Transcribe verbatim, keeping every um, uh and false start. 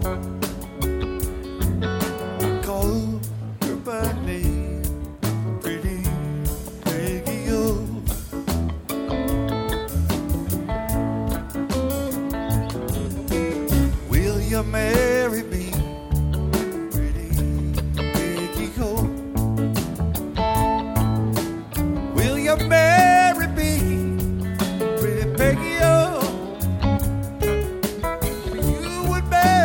Call her by name, pretty Peggy O. Will you marry me, pretty Peggy O? Will you marry